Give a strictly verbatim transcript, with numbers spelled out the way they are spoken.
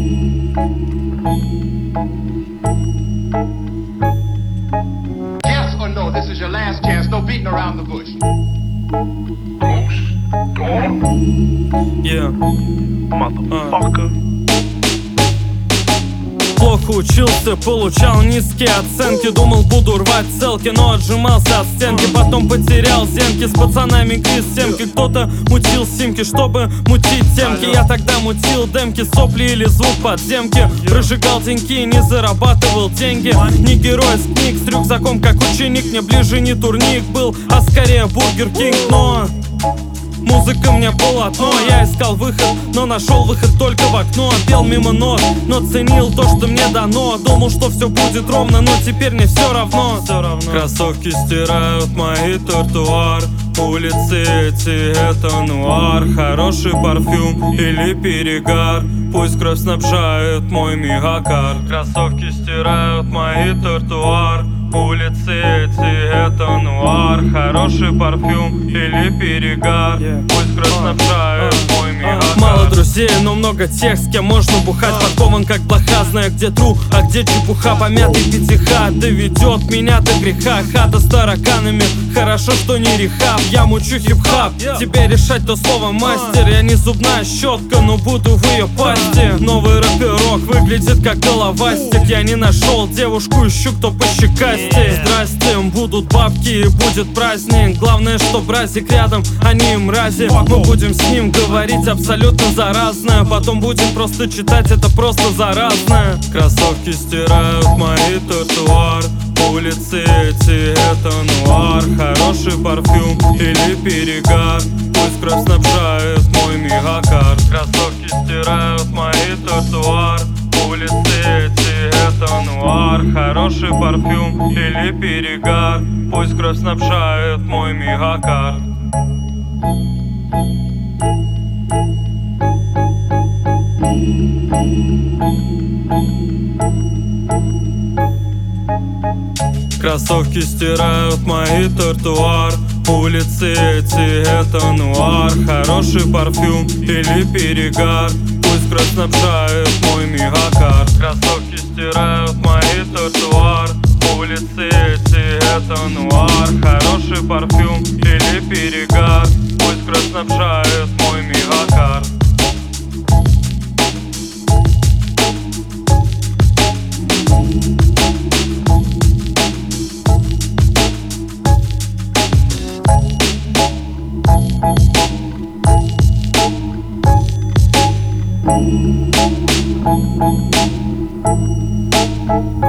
Yes or no, this is your last chance. No beating around the bush. Yeah, motherfucker. Плохо учился, получал низкие оценки. Думал, буду рвать целки, но отжимался от стенки. Потом потерял зенки, с пацанами гриз семки. Кто-то мутил симки, чтобы мутить темки. Я тогда мутил демки, сопли или звук подземки. Прожигал деньки, не зарабатывал деньги. Не герой с книг, с рюкзаком как ученик. Мне ближе не турник был, а скорее Бургер Кинг. Но музыка мне полотно, я искал выход, но нашел выход только в окно. Пел мимо нот, но ценил то, что мне дано. Думал, что все будет ровно, но теперь мне все равно, все равно. Кроссовки стирают мои тротуар. Улицы эти, это нуар. Хороший парфюм или перегар. Пусть кровь снабжает мой мегакар. Кроссовки стирают мои тротуар. Улицы эти, это нуар. Хороший парфюм или перегар. Пусть кровь снабжает мой мегакар. Мало друзей, но много тех, с кем можно бухать. Подкован как блоха, знаю где тру, а где чепуха. Помятый пятиха доведет меня до греха. Хата с тараканами, хорошо, что не рехаб. Я мучу хип-хап, тебе решать то слово мастер. Я не зубная щетка, но буду в ее пасти. Новый рэперок выглядит как головастик. Я не нашел девушку, ищу кто пощекастей. Здрасте, будут бабки и будет праздник. Главное, что бразик рядом, они мрази. Мы будем с ним говорить абсолютно заразное. Потом будем просто читать, это просто заразное. Кроссовки стирают мои тротуар. Улицы эти, это нуар. Хороший парфюм или перегар. Пусть кровь снабжает мой мегакар. Кроссовки стирают мои тротуар. Улицы эти, это нуар. Хороший парфюм или перегар. Пусть кровь снабжает мой мегакар. Кроссовки стирают мои тротуар. Улицы эти, это нуар. Хороший парфюм или перегар. Пусть кровь снабжает мой мегакар. Кроссовки стирают мои тротуар. Улицы эти, это нуар. Хороший парфюм или перегар. Пусть кровь снабжает мой мегакар. Thank you.